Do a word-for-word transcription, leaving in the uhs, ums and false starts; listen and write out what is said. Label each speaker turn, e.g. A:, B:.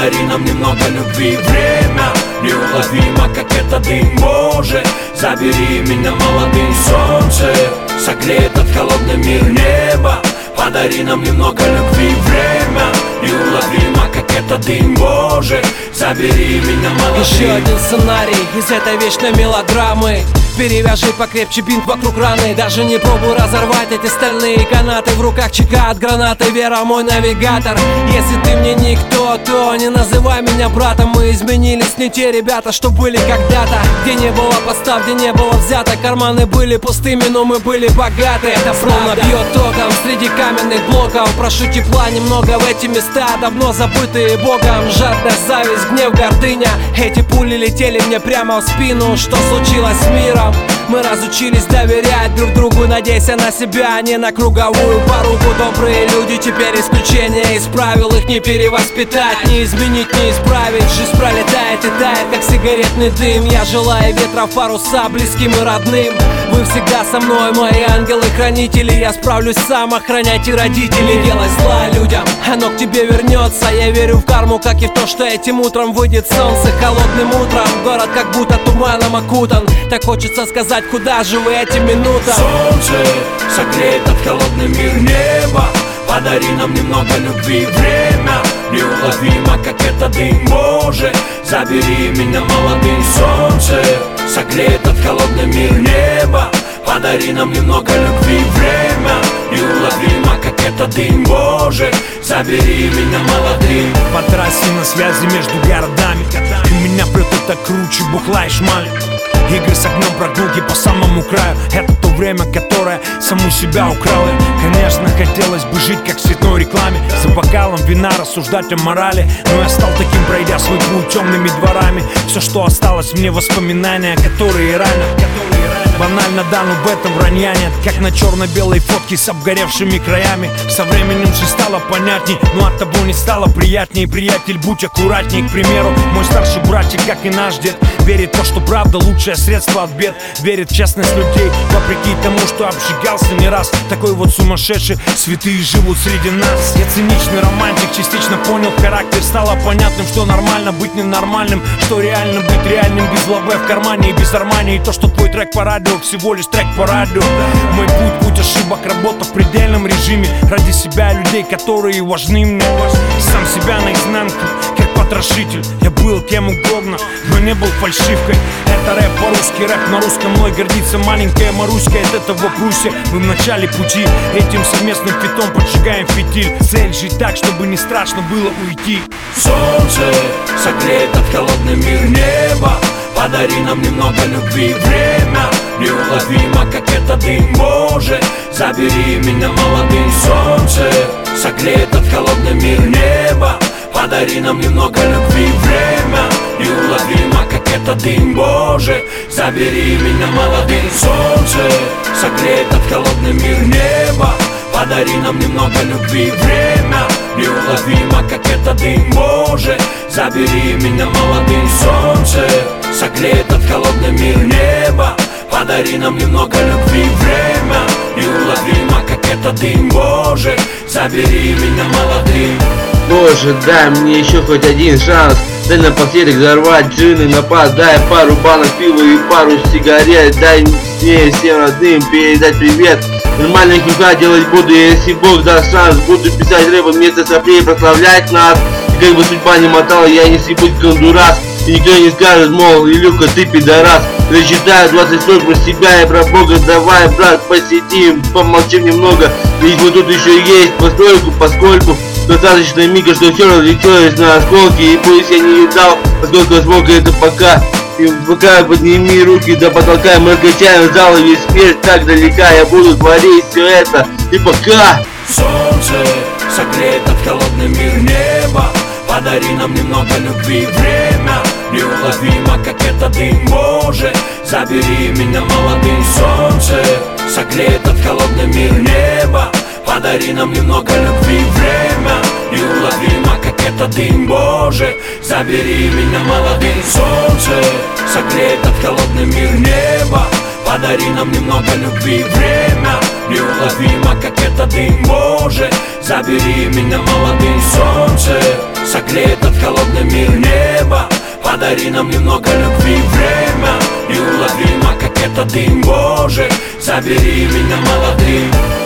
A: подари нам немного любви. Время неуловимо, как это дым, Боже, забери меня молодым. Солнце согреет от холодный мир, небо, подари нам немного любви. Время неуловимо, как это дым, Боже, забери меня молодым.
B: Еще один сценарий из этой вечной мелодрамы. Перевяжи покрепче бинт вокруг раны. Даже не пробуй разорвать эти стальные канаты. В руках чека от гранаты, вера мой навигатор. Если ты мне никто, то не называй меня братом. Мы изменились, не те ребята, что были когда-то. Где не было подстав, где не было взяток. Карманы были пустыми, но мы были богаты. Это правда. Бьет током среди каменных блоков. Прошу тепла немного в эти места, давно забытые Богом. Жадность, зависть, гнев, гордыня. Эти пули летели мне прямо в спину. Что случилось с миром? Мы разучились доверять друг другу, надейся на себя, а не на круговую поруку. Добрые люди теперь исключение из правил, их не перевоспитать, не изменить, не исправить. Жизнь пролетает и тает, как сигаретный дым. Я желаю ветра в паруса близким и родным. Вы всегда со мной, мои ангелы-хранители. Я справлюсь сам, охранять и родителей. Делай зла людям, оно к тебе вернется. Я верю в карму, как и в то, что этим утром выйдет солнце. Холодным утром город как будто туманом окутан. Так хочется сказать, куда же вы эти минуты?
A: Солнце согреет от холодный мир, небо, подари нам немного любви. Время неуловимо, как это дым, Боже, забери меня молодым. Солнце согреет от холодный мир, небо, подари нам немного любви. Время неуловимо, как это дым, Боже, забери меня молодым.
C: По трассе на связи между городами, и меня прет это круче бухла и шмали. Игры с огнем, прогулки по самому краю. Это то время, которое саму себя украло. Конечно, хотелось бы жить, как в цветной рекламе, за бокалом вина рассуждать о морали. Но я стал таким, пройдя свой путь темными дворами. Все, что осталось мне, воспоминания, которые ранят. Банально, да, но в этом вранья нет. Как на черно-белой фотке с обгоревшими краями. Со временем жизнь стала понятней, но от того не стало приятней. Приятель, будь аккуратней, к примеру, мой старший братик, как и наш дед, верит в то, что правда лучшее средство от бед. Верит в честность людей, вопреки тому, что обжигался не раз. Такой вот сумасшедший, святые живут среди нас. Я циничный романтик, частично понял характер. Стало понятным, что нормально быть ненормальным, что реально быть реальным без лаве в кармане и без Армани. И то, что твой трек по радио всего лишь трек по радио. Мой путь, путь ошибок, работа в предельном режиме. Ради себя и людей, которые важны мне. Сам себя наизнанку, как потрошитель. Я был кем угодно, но не был фальшивкой. Это рэп по-русски, рэп на русском мной гордится маленькая Маруська. От этого Пруссия, мы в начале пути. Этим совместным фитом поджигаем фитиль. Цель жить так, чтобы не страшно было уйти.
A: Солнце согреет от холодный мир, небо, подари нам немного любви. Время неуловимо, как это дым, Боже, забери меня молодым. Солнце согреет от холодный мир, небо, подари нам немного любви. Время неуловимо, как это дым, Боже, забери меня молодым. Солнце согреет от холодный мир, небо, подари нам немного любви. Время неуловимо, как это дым, Боже, забери меня молодым. Солнце согреет от холодный мир, небо, подари нам немного любви. Время неуловимо, как это дым, Боже, забери меня молодым.
D: Боже, дай мне еще хоть один шанс. Дай напоследок взорвать джины на пас. Дай пару банок пива и пару сигарет. Дай мне всем родным передать привет. Нормальных хита делать буду, если Бог даст шанс. Буду писать рэп вместо соплей, прославлять нас. И как бы судьба не мотала, я не съебусь гондурас. И никто не скажет, мол, Илюха, ты пидорас. Прочитаю двадцать строк про себя и про Бога. Давай, брат, посидим, помолчим немного. Ведь вот тут еще есть постольку, поскольку достаточно мига, что все разлетелось на осколки. И пусть я не видал, поскольку смог это пока. И пока подними руки до потолка, мы качаем зал, и весь мир так далека. Я буду творить все это, и пока.
A: Солнце согреет от холодный мир, небо, подари нам немного любви. Время неуловимо, как это дым, Боже, забери меня молодым. Солнце согреет от холодный мир, небо, подари нам немного любви. Время неуловимо, как это дым, Боже, забери меня молодым. Солнце согреет от холодный мир, небо, подари нам немного любви. Время неуловимо, как это дым. Боже, забери меня молодым. Солнце согреет от холодный мир неба, подари нам немного любви. Время неуловимо, как это дым. Боже, забери меня молодым.